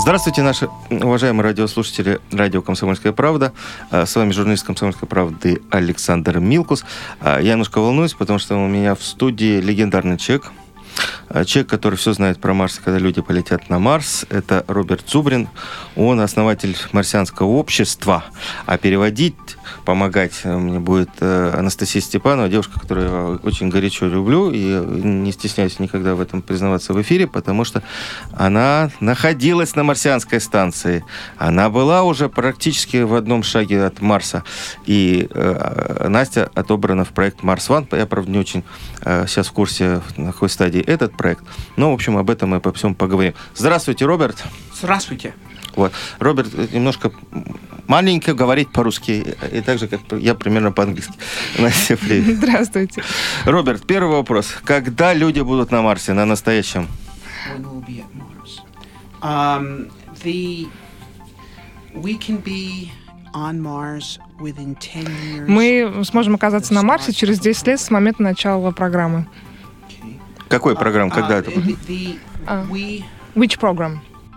Здравствуйте, наши уважаемые радиослушатели радио «Комсомольская правда». С вами журналист «Комсомольской правды» Александр Милкус. Я немножко волнуюсь, потому что у меня в студии легендарный человек. Человек, который все знает про Марс, когда люди полетят на Марс. Это Роберт Зубрин. Он основатель марсианского общества. А переводить, помогать мне будет Анастасия Степанова, девушка, которую я очень горячо люблю. И не стесняюсь никогда в этом признаваться в эфире, потому что она находилась на марсианской станции. Она была уже практически в одном шаге от Марса. И Настя отобрана в проект Марс Ван. Я, правда, не очень сейчас в курсе, на какой стадии этот проект. Но, в общем, об этом мы обо всем поговорим. Здравствуйте, Роберт. Здравствуйте. Вот. Роберт немножко маленько говорит по-русски, и так же, как я, примерно по-английски. Настя, привет. Здравствуйте. Роберт, первый вопрос. Когда люди будут на Марсе, на настоящем? When we'll be at Mars. We can be on Mars within 10 years. Мы сможем оказаться на Марсе через 10 лет с момента начала программы. Какой программ? Когда это? Which program?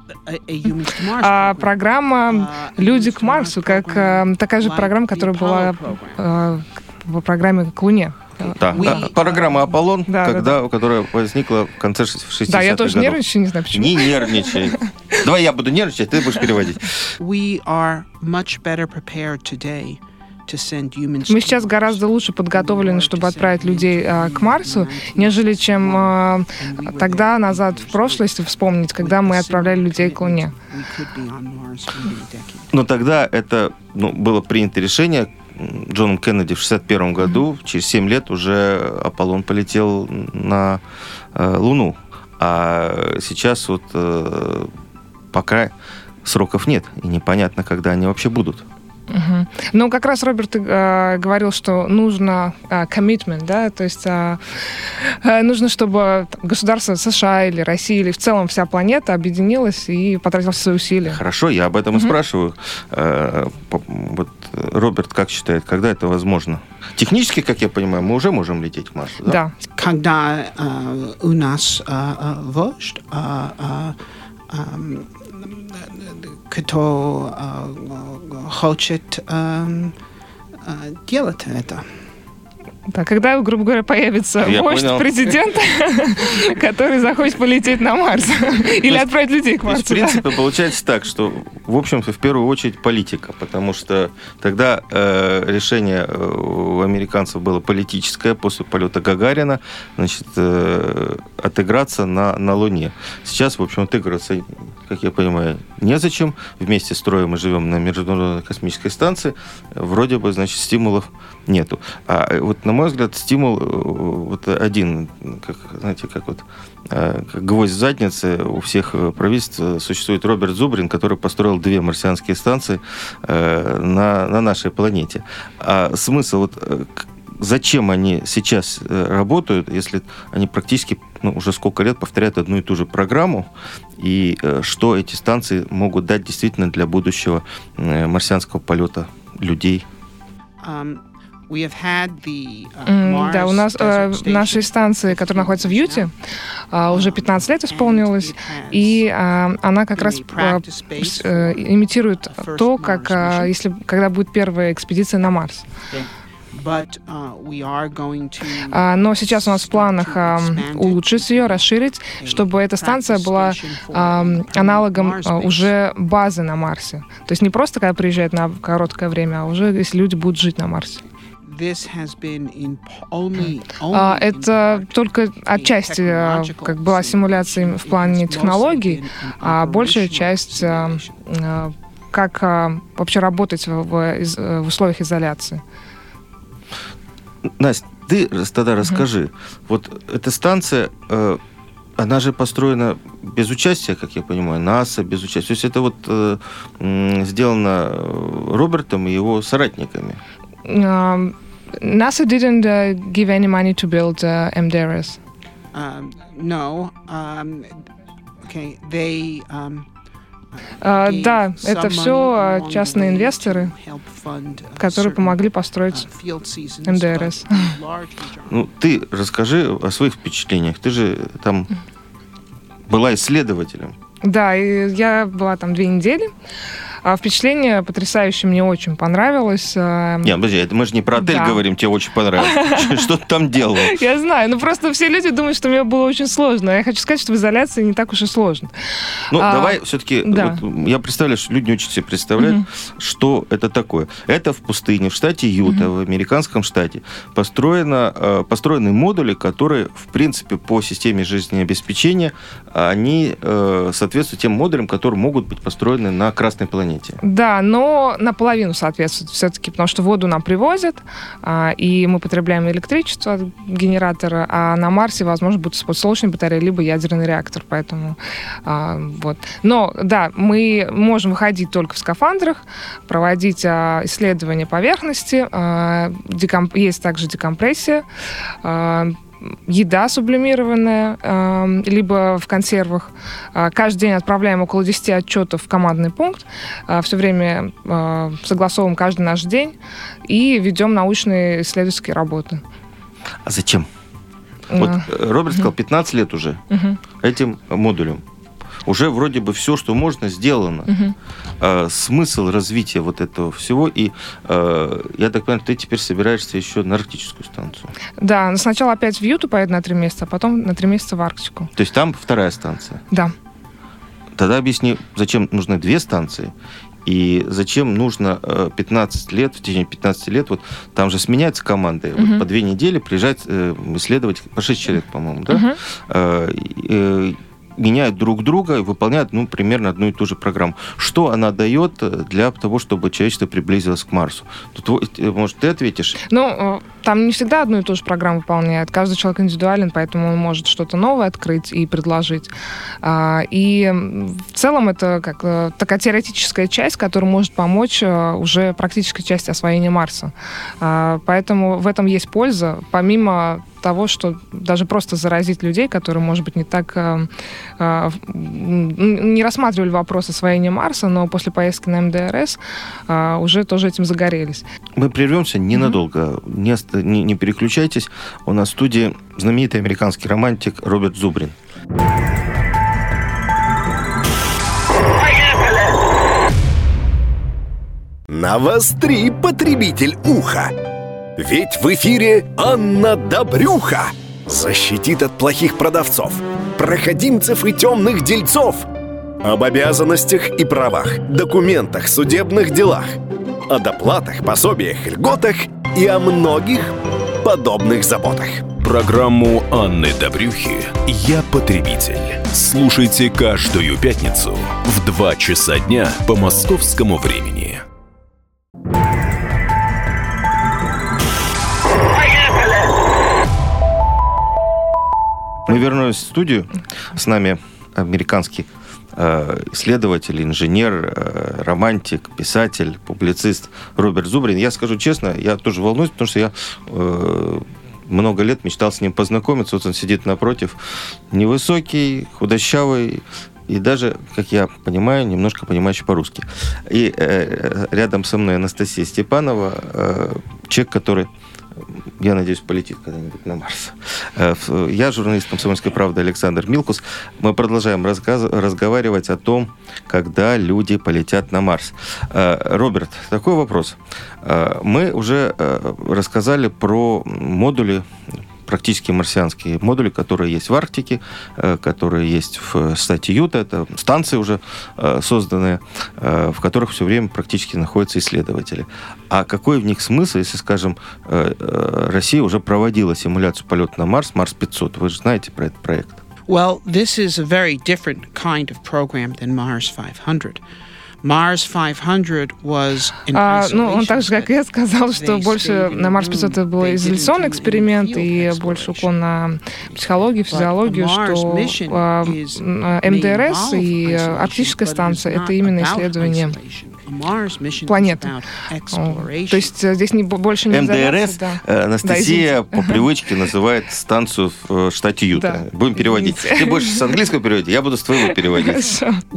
Программа «Люди к Марсу», как такая же программа, которая была в программе «К Луне». Да, программа «Аполлон», да. которая возникла в конце 60-х Да, я тоже годов. нервничаю, не знаю почему. Не нервничай. Давай я буду нервничать, ты будешь переводить. Мы сейчас гораздо лучше подготовлены, чтобы отправить людей к Марсу, нежели чем тогда, назад, в прошлое, если вспомнить, когда мы отправляли людей к Луне. Но тогда это было принято решение Джоном Кеннеди в 1961 году. Через 7 лет уже Аполлон полетел на Луну. А сейчас вот пока сроков нет, и непонятно, когда они вообще будут. Угу. Ну, как раз Роберт говорил, что нужно commitment, да, то есть нужно, чтобы государство США или Россия, или в целом вся планета объединилась и потратила все свои усилия. Хорошо, я об этом и спрашиваю. Вот Роберт как считает, когда это возможно? Технически, как я понимаю, мы уже можем лететь к Марсу, да? Да. Когда у нас вождь, кто хочет делать это. Да, когда, грубо говоря, появится вождь президента, который захочет полететь на Марс или отправить людей к Марсу. В принципе, получается так, что, в общем-то, в первую очередь политика, потому что тогда решение у американцев было политическое, после полета Гагарина, значит, отыграться на Луне. Сейчас, в общем, отыгрываться, как я понимаю, незачем. Вместе строим и живем на Международной космической станции. Вроде бы, значит, стимулов нету. А вот, на мой взгляд, стимул вот один, как, знаете, как гвоздь в заднице у всех правительств существует Роберт Зубрин, который построил 2 марсианские станции на нашей планете. А смысл, зачем они сейчас работают, если они практически уже сколько лет повторяют одну и ту же программу, и что эти станции могут дать действительно для будущего марсианского полета людей? Да, у нас нашей станции, которая находится в Юте, уже 15 лет исполнилось, и она как раз имитирует то, когда будет первая экспедиция на Марс. Но сейчас у нас в планах улучшить ее, расширить, чтобы эта станция была аналогом уже базы на Марсе. То есть не просто когда приезжают на короткое время, а уже если люди будут жить на Марсе. Это только отчасти как была симуляция в плане технологий, а большая часть как вообще работать в условиях изоляции. Настя, ты тогда расскажи. Вот эта станция, она же построена без участия, как я понимаю, НАСА, без участия. То есть это вот сделано Робертом и его соратниками. NASA didn't give any money to build MDRS. No. Okay. They Да, это все частные инвесторы, которые помогли построить МДРС. Ну, ты расскажи о своих впечатлениях. Ты же там была исследователем. Да, и я была там 2 недели. Впечатление потрясающее, мне очень понравилось. Нет, подожди, это мы же не про отель говорим, тебе очень понравилось. Что ты там делала? Я знаю, просто все люди думают, что мне было очень сложно. Я хочу сказать, что в изоляции не так уж и сложно. Давай все-таки, я представляю, что люди не очень себе представляют, что это такое. Это в пустыне, в штате Юта, в американском штате, построены модули, которые, в принципе, по системе жизнеобеспечения, они соответствуют тем модулям, которые могут быть построены на Красной планете. Да, но наполовину соответствует все-таки, потому что воду нам привозят, и мы потребляем электричество от генератора, а на Марсе, возможно, будет солнечная батарея, либо ядерный реактор, поэтому вот. Но, да, мы можем выходить только в скафандрах, проводить исследования поверхности, есть также декомпрессия, еда сублимированная, либо в консервах. Каждый день отправляем около 10 отчетов в командный пункт. Все время согласовываем каждый наш день и ведем научные исследовательские работы. А зачем? Вот Роберт сказал, 15 лет уже этим модулем. Уже вроде бы все, что можно, сделано. Смысл развития вот этого всего. И я так понимаю, ты теперь собираешься еще на арктическую станцию. Да, сначала опять в Юту поеду на 3 месяца, а потом на 3 месяца в Арктику. То есть там 2-я станция? Да. Тогда объясни, зачем нужны 2 станции? И зачем нужно 15 лет, в течение 15 лет, вот там же сменяются команды, вот по 2 недели приезжать исследовать, по 6 человек, по-моему, да? Меняют друг друга и выполняют, примерно одну и ту же программу. Что она дает для того, чтобы человечество приблизилось к Марсу? Тут, может, ты ответишь? Там не всегда одну и ту же программу выполняют. Каждый человек индивидуален, поэтому он может что-то новое открыть и предложить. И в целом это как такая теоретическая часть, которая может помочь уже практической части освоения Марса. Поэтому в этом есть польза, помимо того, что даже просто заразить людей, которые, может быть, не так не рассматривали вопрос освоения Марса, но после поездки на МДРС уже тоже этим загорелись. Мы прервемся ненадолго. Не переключайтесь. У нас в студии знаменитый американский романтик Роберт Зубрин. Навостри, потребитель уха! Ведь в эфире Анна Добрюха защитит от плохих продавцов, проходимцев и темных дельцов. Об обязанностях и правах, документах, судебных делах, о доплатах, пособиях, льготах и о многих подобных заботах. Программу Анны Добрюхи «Я потребитель». Слушайте каждую пятницу в 2 часа дня по московскому времени. Мы вернулись в студию. С нами американский исследователь, инженер, романтик, писатель, публицист Роберт Зубрин. Я скажу честно, я тоже волнуюсь, потому что я много лет мечтал с ним познакомиться. Вот он сидит напротив, невысокий, худощавый и даже, как я понимаю, немножко понимающий по-русски. И рядом со мной Анастасия Степанова, человек, который, я надеюсь, полетит когда-нибудь на Марс. Я журналист «Комсомольской правды» Александр Милкус. Мы продолжаем разговаривать о том, когда люди полетят на Марс. Роберт, такой вопрос. Мы уже рассказали про модули, практически марсианские модули, которые есть в Арктике, которые есть в штате Юта. Это станции уже созданные, в которых все время практически находятся исследователи. А какой в них смысл, если, скажем, Россия уже проводила симуляцию полета на Марс, Марс-500? Вы же знаете про этот проект. Well, this is a very different kind of program than Mars 500. Mars 500 was он так же, как и я, сказал, что больше на Марс 500 это был изоляционный эксперимент и больше уклон на психологию, физиологию, что МДРС и арктическая станция — это именно исследование планеты. То есть здесь больше не МДРС, Анастасия по привычке называет станцию в штате Юта. Будем переводить. Ты больше с английского переводи, я буду с твоего переводить.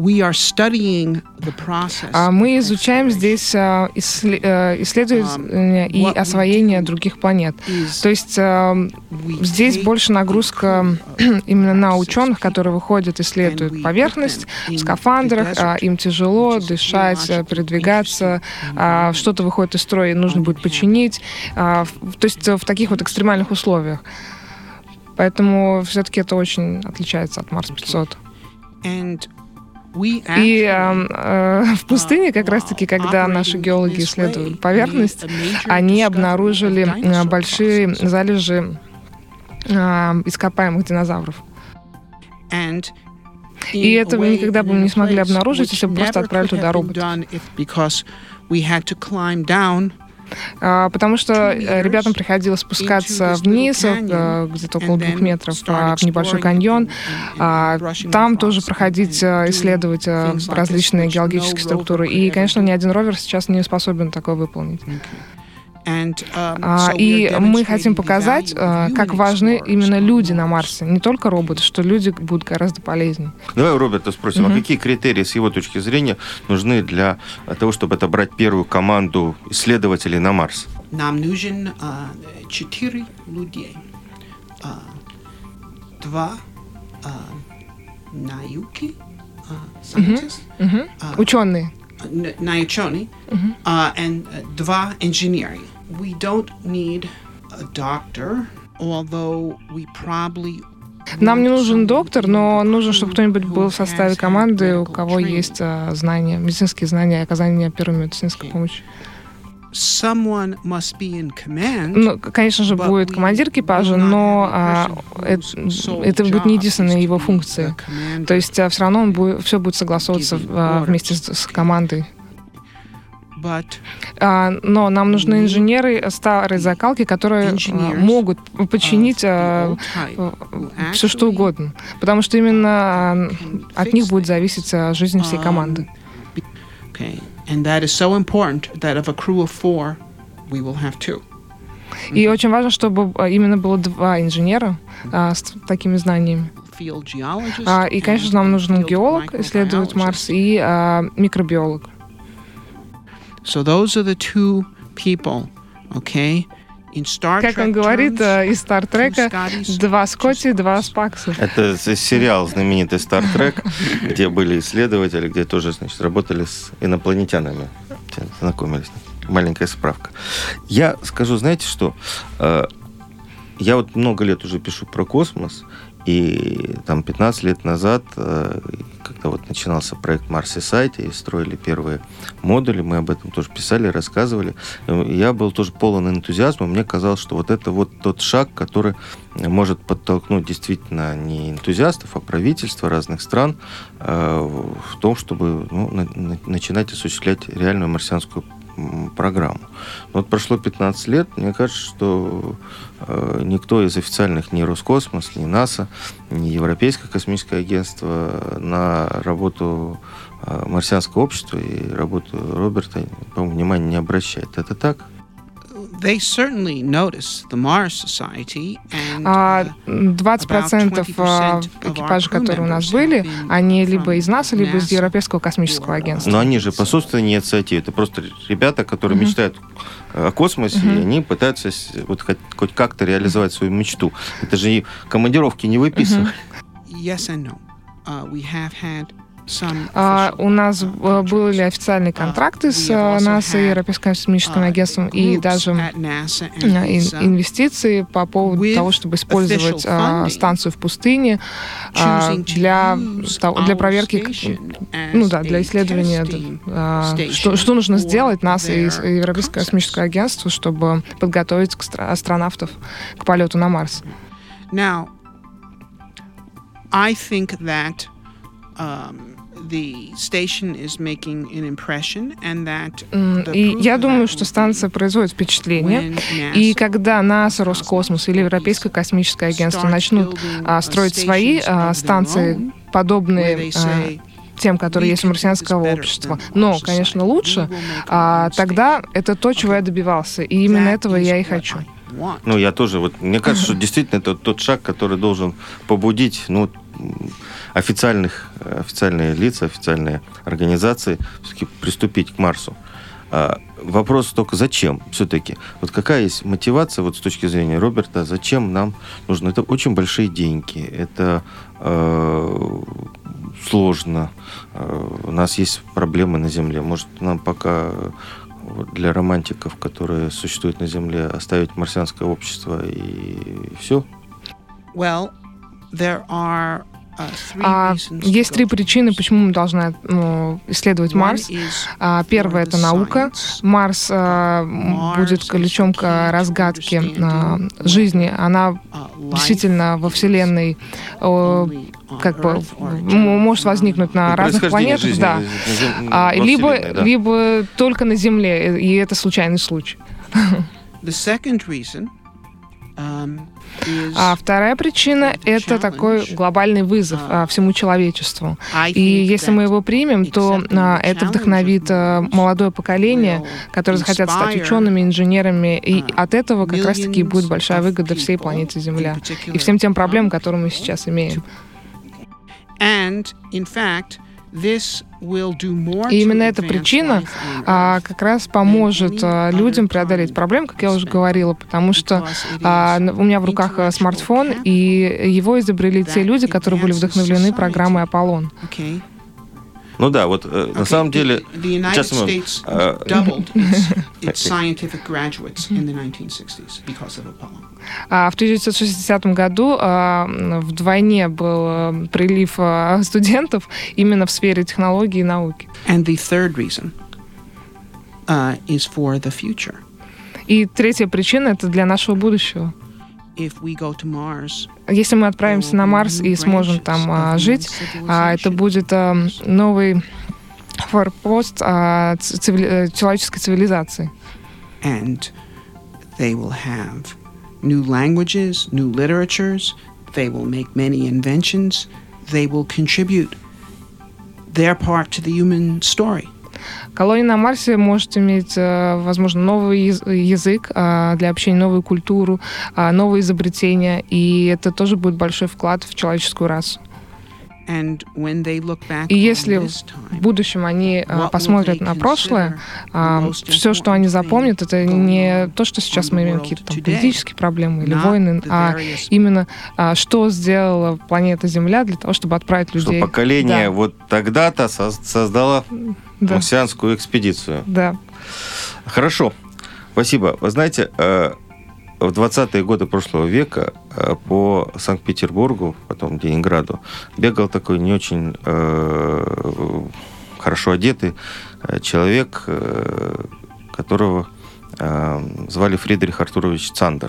Мы изучаем здесь исследование и освоение других планет. То есть здесь больше нагрузка именно на ученых, которые выходят, исследуют поверхность в скафандрах, им тяжело дышать, передвигаться, что-то выходит из строя, и нужно будет починить. То есть в таких вот экстремальных условиях. Поэтому все-таки это очень отличается от Марс-500. И в пустыне, как раз-таки, когда наши геологи исследовали поверхность, они обнаружили большие залежи ископаемых динозавров. И это мы никогда бы не смогли обнаружить, если бы просто отправили туда робот. Потому что ребятам приходилось спускаться вниз, где-то около 2 метров, в небольшой каньон. Там тоже проходить, исследовать различные геологические структуры. И, конечно, ни один ровер сейчас не способен такое выполнить. И мы хотим показать, как важны именно люди на Марсе, не только роботы, что люди будут гораздо полезнее. Давай у Роберта спросим, а какие критерии, с его точки зрения, нужны для того, чтобы отобрать первую команду исследователей на Марс? Нам нужен 4 людей. 2 науки, ученые. Ученые, и 2 инженеры. We don't need a doctor, although we probably... Нам не нужен доктор, но нужно, чтобы кто-нибудь был в составе команды, у кого есть знания, медицинские знания, оказания первой медицинской помощи. Ну, конечно же, будет командир экипажа, но это будет не единственная его функция. То есть все равно все будет согласовываться вместе с командой. Но нам нужны инженеры старой закалки, которые могут починить все, что угодно. Потому что именно от них будет зависеть жизнь всей команды. И очень важно, чтобы именно было 2 инженера с такими знаниями. И, конечно, нам нужен геолог, исследовать Марс, и микробиолог. So those are the 2 people, okay? Как он говорит из Стартрека, 2 Скотти, 2 Спакса. Это сериал знаменитый «Стартрек», где были исследователи, где тоже, значит, работали с инопланетянами, знакомились. Маленькая справка. Я скажу, знаете что? Я вот много лет уже пишу про космос, и там 15 лет назад, когда вот начинался проект Mars Society, и строили первые модули, мы об этом тоже писали, рассказывали, я был тоже полон энтузиазма, мне казалось, что вот это вот тот шаг, который может подтолкнуть действительно не энтузиастов, а правительства разных стран в том, чтобы начинать осуществлять реальную марсианскую программу. Вот прошло 15 лет, мне кажется, что никто из официальных, ни Роскосмос, ни НАСА, ни Европейское космическое агентство на работу марсианского общества и работу Роберта, по-моему, внимания не обращает. Это так? They certainly notice the Mars Society, and 20% экипажей, которые у нас были, они либо из НАСА, либо из Европейского космического агентства. Но они же по собственной инициативе. Это просто ребята, которые мечтают о космосе, и они пытаются вот хоть как-то реализовать свою мечту. Это же и командировки не выписывают. Yes and no. We have had у нас были официальные контракты с НАСА и Европейским космическим агентством, и даже инвестиции по поводу того, чтобы использовать станцию в пустыне для проверки, для исследования, что нужно сделать НАСА и Европейское космическое агентство, чтобы подготовить астронавтов к полету на Марс. Now, I think that the station is making an impression, and that и я думаю, что станция производит впечатление, и когда НАСА, Роскосмос или Европейское космическое агентство начнут строить свои станции, подобные тем, которые есть у марсианского общества, но, конечно, лучше, тогда это то, чего я добивался. И именно этого я и хочу. Ну, я тоже. Вот, мне кажется, что действительно это тот шаг, который должен побудить официальные лица, официальные организации все-таки приступить к Марсу. Вопрос только зачем все-таки? Вот какая есть мотивация вот с точки зрения Роберта, зачем нам нужно? Это очень большие деньги, это сложно, у нас есть проблемы на Земле. Может, нам пока для романтиков, которые существуют на Земле, оставить марсианское общество и все? Well, there are есть 3 причины, почему мы должны исследовать Марс. Первое — это наука. Марс будет ключом к разгадке жизни. Она действительно во Вселенной может возникнуть на разных планетах, либо только на Земле, и это случайный случай. А вторая причина — это такой глобальный вызов всему человечеству. И если мы его примем, то это вдохновит молодое поколение, которые захотят стать учеными, инженерами, и от этого как раз-таки будет большая выгода всей планете Земля и всем тем проблемам, которые мы сейчас имеем. И именно эта причина как раз поможет людям преодолеть проблемы, как я уже говорила, потому что у меня в руках смартфон, и его изобрели те люди, которые были вдохновлены программой «Аполлон». Ну да, вот на самом деле... Сейчас мы... В 1960 году вдвойне был прилив студентов именно в сфере технологий и науки. И третья причина — это для нашего будущего. Если мы отправимся на Марс и сможем там жить, это будет новый форпост человеческой цивилизации. And they will have new languages, new literatures, they will make many inventions, they will contribute their part to the human story. Колония на Марсе может иметь, возможно, новый язык для общения, новую культуру, новые изобретения, и это тоже будет большой вклад в человеческую расу. И если в будущем они посмотрят на прошлое, все, что они запомнят, это не то, что сейчас мы имеем какие-то там политические проблемы или войны, а именно что сделала планета Земля для того, чтобы отправить людей. Что поколение вот тогда-то создало марсианскую экспедицию. Да. Хорошо. Спасибо. Вы знаете, в 20-е годы прошлого века по Санкт-Петербургу, потом Ленинграду, бегал такой не очень хорошо одетый человек, которого звали Фридрих Артурович Цандер.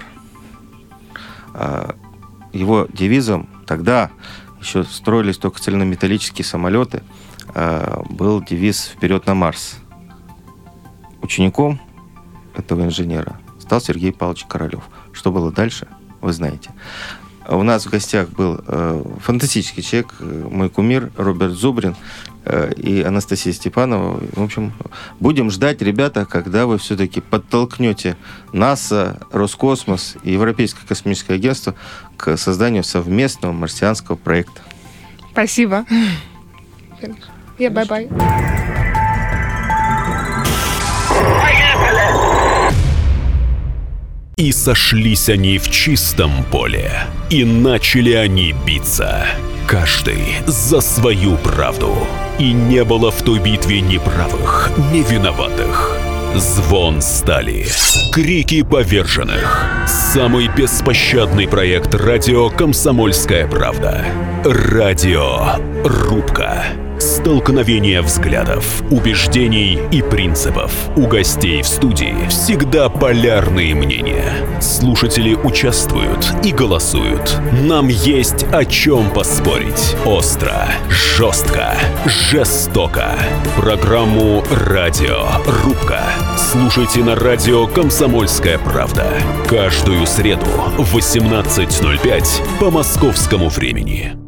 Его девизом тогда еще строились только цельнометаллические самолеты, был девиз «Вперед на Марс». Учеником этого инженера стал Сергей Павлович Королев. Что было дальше, вы знаете. У нас в гостях был фантастический человек, мой кумир Роберт Зубрин и Анастасия Степанова. В общем, будем ждать, ребята, когда вы все-таки подтолкнете НАСА, Роскосмос и Европейское космическое агентство к созданию совместного марсианского проекта. Спасибо. Bye-bye. И сошлись они в чистом поле, и начали они биться, каждый за свою правду. И не было в той битве ни правых, ни виноватых. Звон стали, крики поверженных. Самый беспощадный проект радио «Комсомольская правда». Радиорубка. Столкновение взглядов, убеждений и принципов. У гостей в студии всегда полярные мнения. Слушатели участвуют и голосуют. Нам есть о чем поспорить. Остро, жестко, жестоко. Программу «Радиорубка» слушайте на радио «Комсомольская правда». Каждую среду в 18:05 по московскому времени.